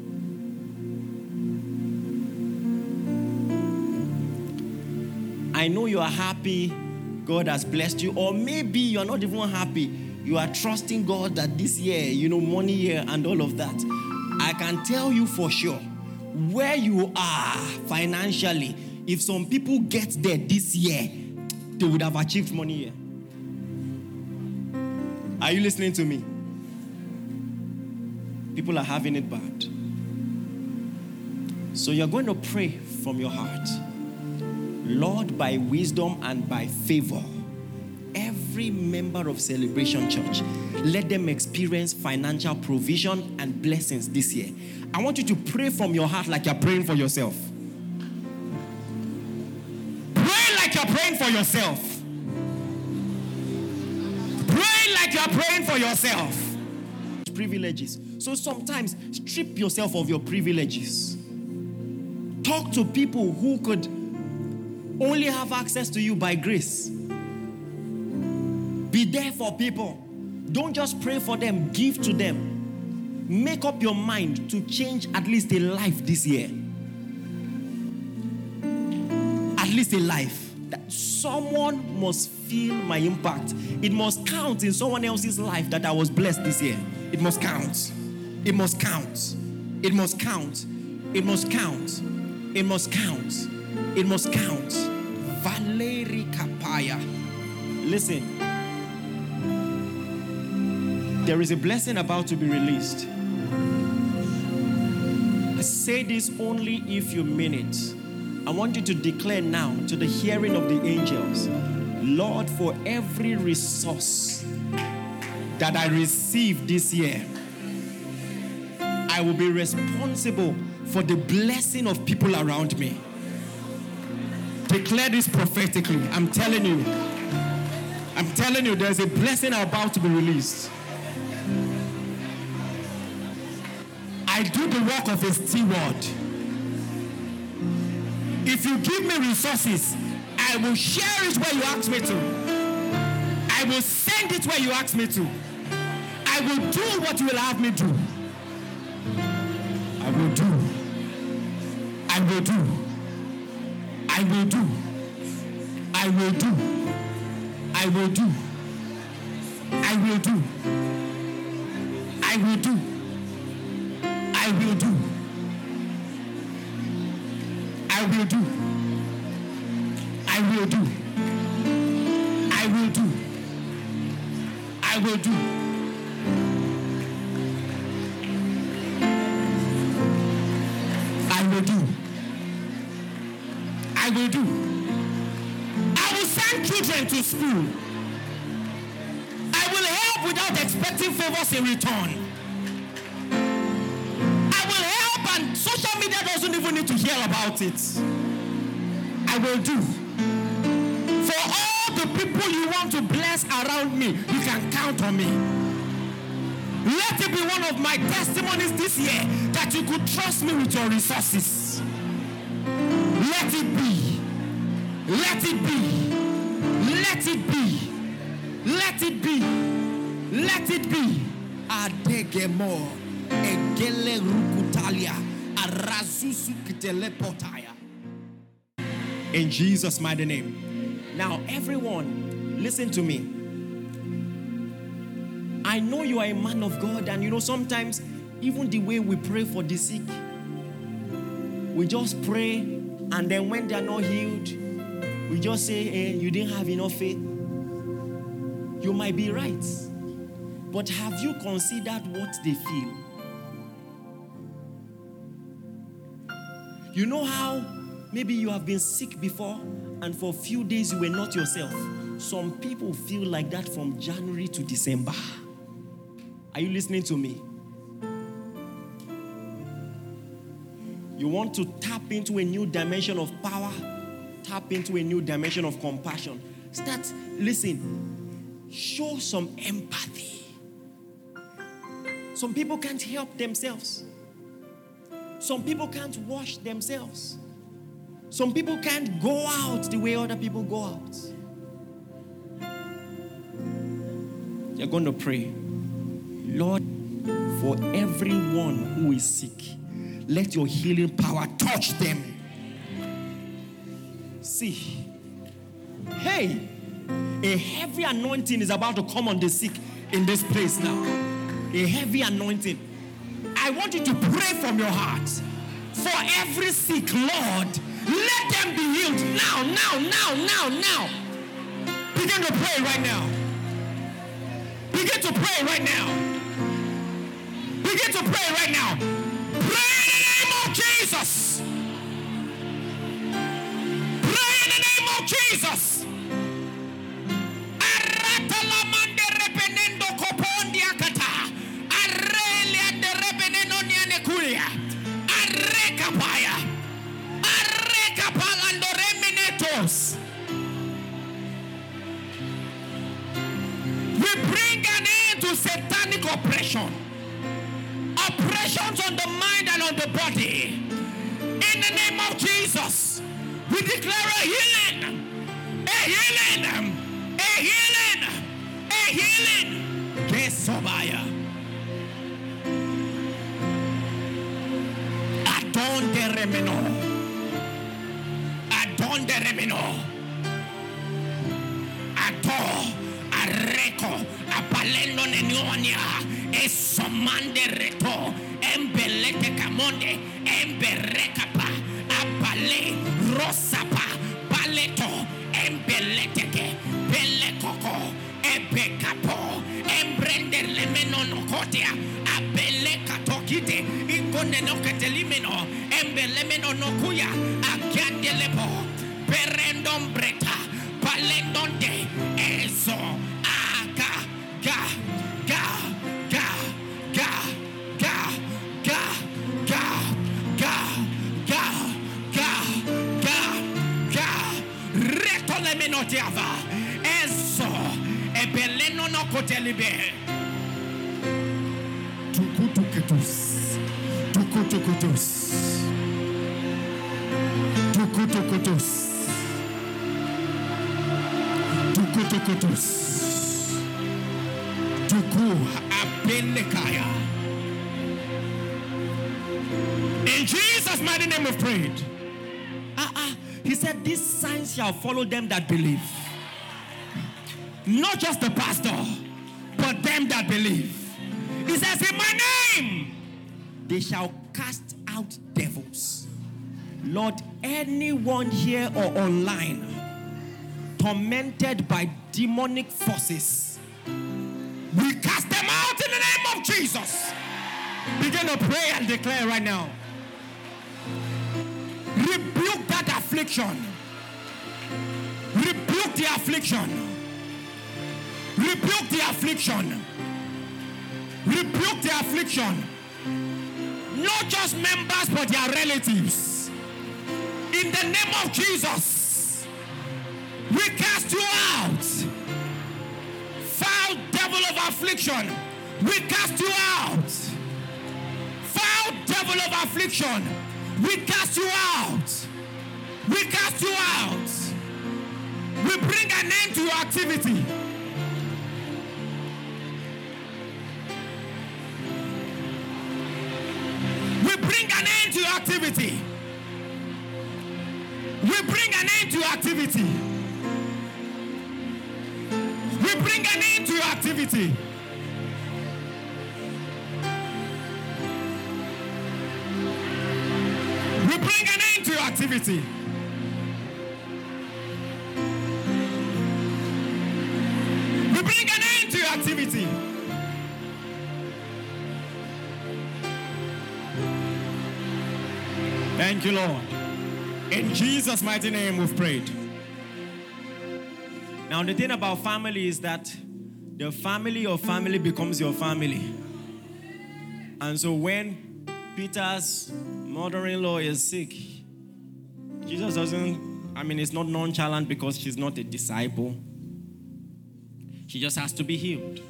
I know you are happy God has blessed you, or maybe you are not even happy. You are trusting God that this year, you know, money year and all of that. I can tell you for sure, where you are financially, if some people get there this year, they would have achieved money year. Are you listening to me? People are having it bad. So you're going to pray from your heart. Lord, by wisdom and by favor, every member of Celebration Church, let them experience financial provision and blessings this year. I want you to pray from your heart like you're praying for yourself. Pray like you're praying for yourself. Pray like you're praying for yourself. Privileges. So sometimes strip yourself of your privileges. Talk to people who could only have access to you by grace. Be there for people. Don't just pray for them, give to them. Make up your mind to change at least a life this year. At least a life. That someone must feel my impact. It must count in someone else's life that I was blessed this year. It must count. It must count. It must count. It must count. It must count. It must count. Valerie Kapaya. Listen. There is a blessing about to be released. I say this only if you mean it. I want you to declare now to the hearing of the angels, Lord, for every resource that I receive this year, I will be responsible for the blessing of people around me. Declare this prophetically. I'm telling you. I'm telling you, there's a blessing about to be released. I do the work of a steward. If you give me resources, I will share it where you ask me to. I will send it where you ask me to. I will do what you will have me do. I will do. I will do. I will do. I will do. I will do. I will do. I will do. I will do. I will do. I will do. I will do. I will do. I will do. I will do. I will send children to school. I will help without expecting favors in return. I will help and social media doesn't even need to hear about it. I will do. For all the people you want to bless around me, you can count on me. Let it be one of my testimonies this year that you could trust me with your resources. Let it be. Let it be. Let it be. Let it be. Let it be. Adegemo egele rukutalia arazusu kiteleportaya. In Jesus' mighty name. Now, everyone, listen to me. I know you are a man of God, and you know sometimes even the way we pray for the sick, we just pray, and then when they are not healed, we just say, hey, you didn't have enough faith. You might be right, but have you considered what they feel? You know how maybe you have been sick before and for a few days you were not yourself? Some people feel like that from January to December. Are you listening to me? You want to tap into a new dimension of power, tap into a new dimension of compassion. Start, listen, show some empathy. Some people can't help themselves. Some people can't wash themselves. Some people can't go out the way other people go out. You're going to pray, Lord, for everyone who is sick, let your healing power touch them. See, hey, a heavy anointing is about to come on the sick in this place now. A heavy anointing. I want you to pray from your heart. For every sick, Lord, let them be healed now, now, now, now, now. Begin to pray right now. Begin to pray right now. Begin to pray right now. Pray in the name of Jesus. Pray in the name of Jesus. We bring an end to satanic oppression. Oppressions on the mind and on the body. In the name of Jesus, we declare a healing. A healing. A healing. A healing. Kesobaya. Adonde remeno. Adonde remeno. Ato. Areko. Apaleno nenionia. Esomande reto. Embelete kamonde. Emberekapa. Apale. Rosapa. Paleto. Embeleteke. Pelekoko. Ebekapo. Embrende lemeno nokotea. Abele katokite. Ikonde noketelimeno. Embelemeno nokuya. Akiandelepo. Perendom breta. Palendonde. Eso. Aga. Ga. Ga. Ga. Ga. Ga. Ga. Ga. Ga. Ga. Ga. Ga. Ga. Reto lemeno tiava. Eso. Ebeleno no kotelibe. Tukutukutus. Tukutukutus. Tukutukutus. Tukutukutus. Tuku abenekaya. In Jesus' mighty name we've prayed. Ah, ah. He said, these signs shall follow them that believe. Not just the pastor, but them that believe. He says, in my name, they shall cast out devils. Lord, anyone here or online tormented by demonic forces, we cast them out in the name of Jesus. Begin to pray and declare right now. Rebuke that affliction. Rebuke the affliction. Rebuke the affliction. Rebuke the affliction. Not just members, but their relatives. In the name of Jesus, we cast you out. Foul devil of affliction, we cast you out. Foul devil of affliction, we cast you out. We cast you out. We bring an end to your activity. We bring an end to your activity. We bring an end to your activity. We bring an end to your activity. We bring an end to your activity. We bring an end to your activity. Thank you, Lord. In Jesus' mighty name we've prayed. Now, the thing about family is that the family of family becomes your family. And so when Peter's mother-in-law is sick, Jesus doesn't, I mean, it's not nonchalant because she's not a disciple. She just has to be healed.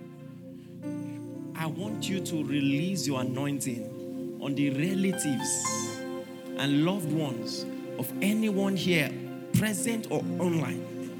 I want you to release your anointing on the relatives and loved ones of anyone here, present or online.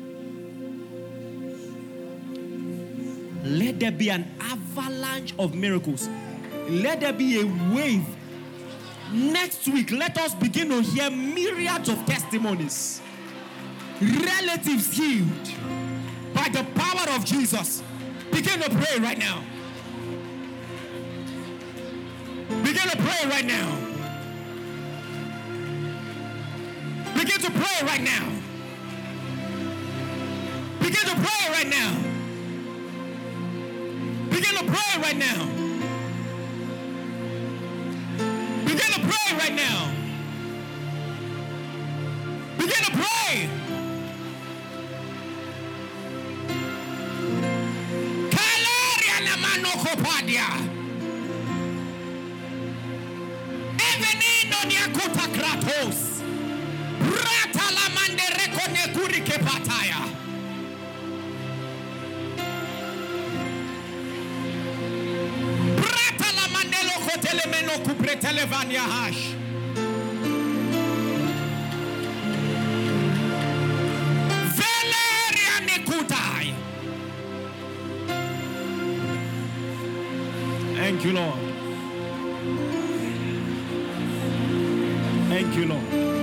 Let there be an avalanche of miracles. Let there be a wave. Next week, let us begin to hear myriads of testimonies. Relatives healed by the power of Jesus. Begin to pray right now. Begin to pray right now. Begin to pray right now. Begin to pray right now. Begin to pray right now. Begin to pray right now. Begin to pray. Kalaria na manoko padia. Evenino ni akuta kratos. Rata la mande rekone kuri kepataya. Rata la mandelo kotele meno kupre televania hash. Valeria nekutai. Thank you, Lord. Thank you, Lord.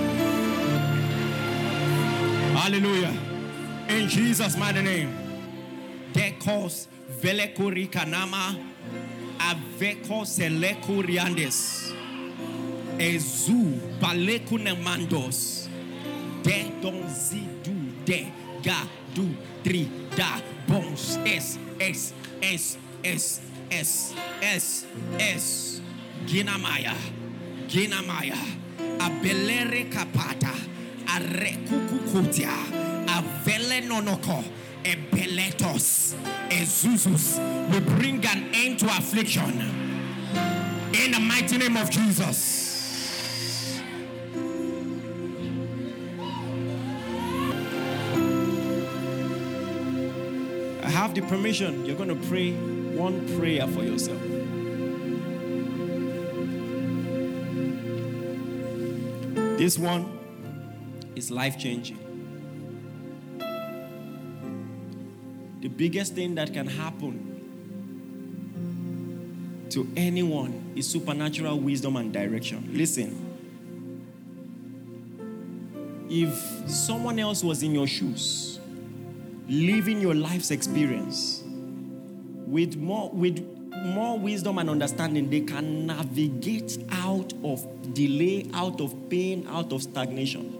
Hallelujah. In Jesus' mighty name. Dekos velekuri kanama aveko selekuriandes. Ezu balekunemandos. De don zidu de ga du tri da bons es es es es es es es ginamaya ginamaya abelere kapata arekukukutia avele nonoko ebeletos ezuzus. We bring an end to affliction in the mighty name of Jesus. I have the permission. You're going to pray one prayer for yourself. This one is life-changing. The biggest thing that can happen to anyone is supernatural wisdom and direction. Listen. If someone else was in your shoes, living your life's experience with more, with more wisdom and understanding, they can navigate out of delay, out of pain, out of stagnation.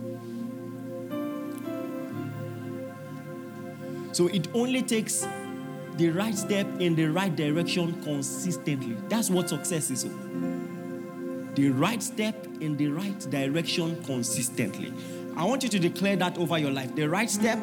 So it only takes the right step in the right direction consistently. That's what success is. The right step in the right direction consistently. I want you to declare that over your life. The right step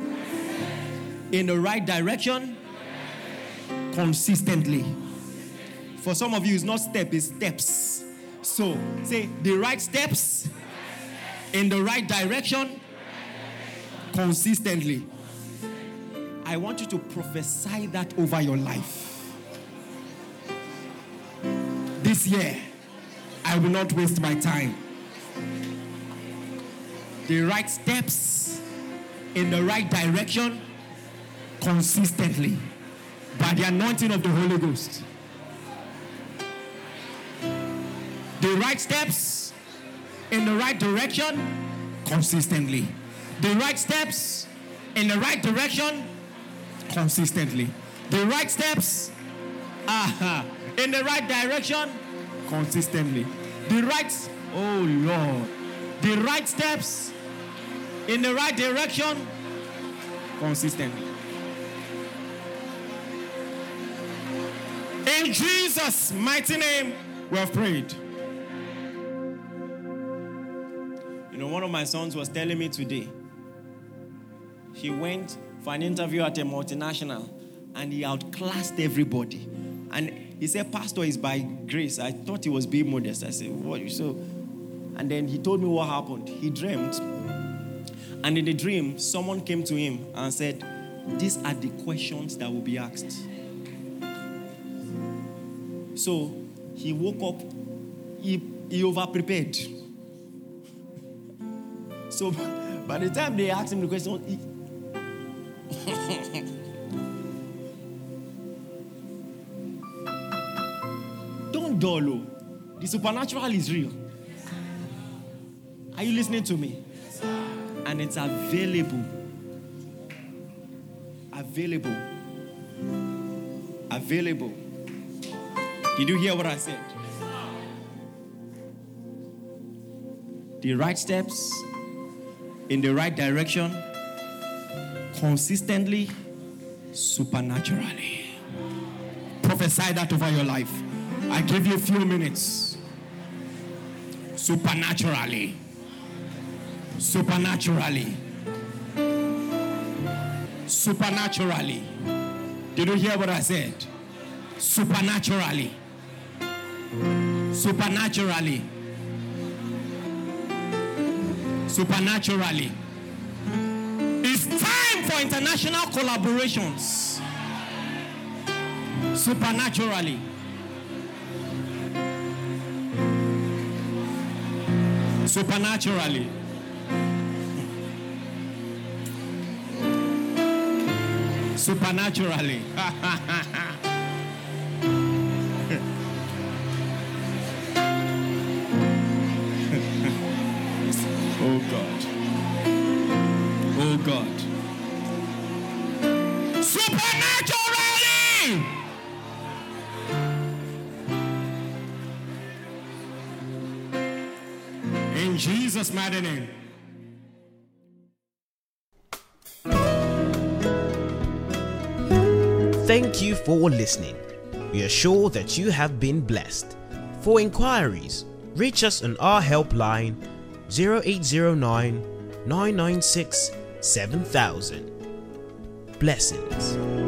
in the right direction consistently. For some of you, it's not step, it's steps. So say the right steps in the right direction consistently. I want you to prophesy that over your life. This year, I will not waste my time. The right steps in the right direction consistently by the anointing of the Holy Ghost. The right steps in the right direction consistently. The right steps in the right direction consistently. The right steps uh, in the right direction consistently. The right, oh Lord, the right steps in the right direction consistently. In Jesus' mighty name, we have prayed. one of my sons was telling me today, he went for an interview at a multinational and he outclassed everybody. And he said, Pastor, is by grace. I thought he was being modest. I said, what? So, and then he told me what happened. He dreamt. And in the dream, someone came to him and said, these are the questions that will be asked. So he woke up, he, he over-prepared. So by the time they asked him the question, he, don't dull. The supernatural is real. Are you listening to me? And it's available. Available. Available. Did you hear what I said? The right steps in the right direction, consistently, supernaturally. Prophesy that over your life. I give you a few minutes. Supernaturally. Supernaturally. Supernaturally. Did you hear what I said? Supernaturally. Supernaturally. Supernaturally. It's time for international collaborations. Supernaturally. Supernaturally. Supernaturally. Oh God. Oh God. Supernaturally. In Jesus' mighty name. Thank you for listening. We are sure that you have been blessed. For inquiries, reach us on our helpline zero eight zero nine, nine nine six, seven thousand. Blessings.